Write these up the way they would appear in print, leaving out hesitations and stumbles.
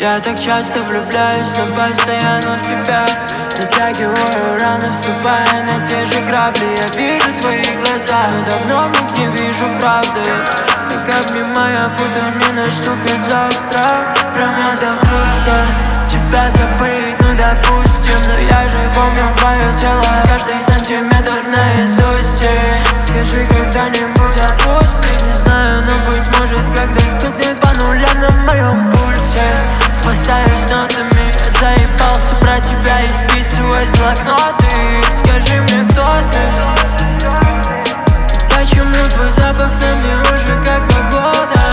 Я так часто влюбляюсь, но постоянно в тебя. Затягиваю раны, вступая на те же грабли. Я вижу твои глаза, но давно в них не вижу правды. Так обнимаю, будто не наступит завтра. Прямо до хруста тебя забыть, ну допустим. Но я же помню твое тело, каждый сантиметр наизусть. Скажи когда-нибудь отпусти. Не знаю, но быть может, когда стукнет по нулям на моем пульсе. Спасаюсь нотами, я заебался про тебя исписывать блокноты. Скажи мне, кто ты? Почему твой запах на мне уже как погода?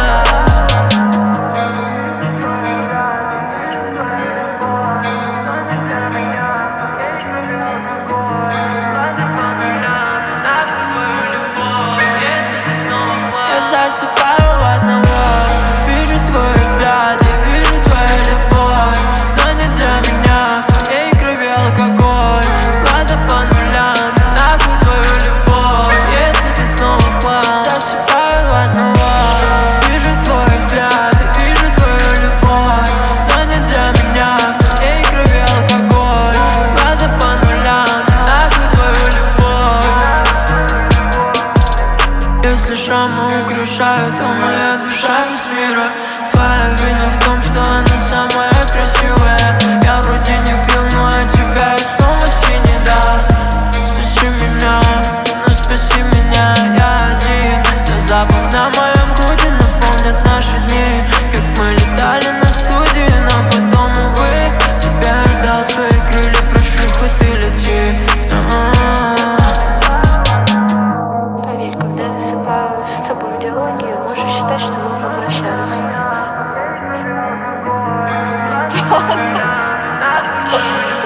Я засыпаю в одного, вижу твой взгляд, я вижу твою любовь, но не для меня. В твоей крови алкоголь, глаза по нулям, нахуй твою любовь, если ты снова в хлам. Засыпаю в одного, вижу твой взгляд, я вижу твою любовь, но не для меня. В твоей крови алкоголь, глаза по нулям, нахуй твою любовь. Если шрамы украшают, то моя душа из мира. Твоя вина в том, что она самая красивая. Я вроде не пил, но от тебя я снова синий, да. Спаси меня, ну спаси меня, я один. Но запах на моем худе напомнит наши дни. Как мы летали на студии, но потом, увы, тебе отдал свои крылья, прошу, хоть ты лети. Поверь, когда я засыпаю с тобой в диалоге, можешь считать, что мы попрощались. Правда?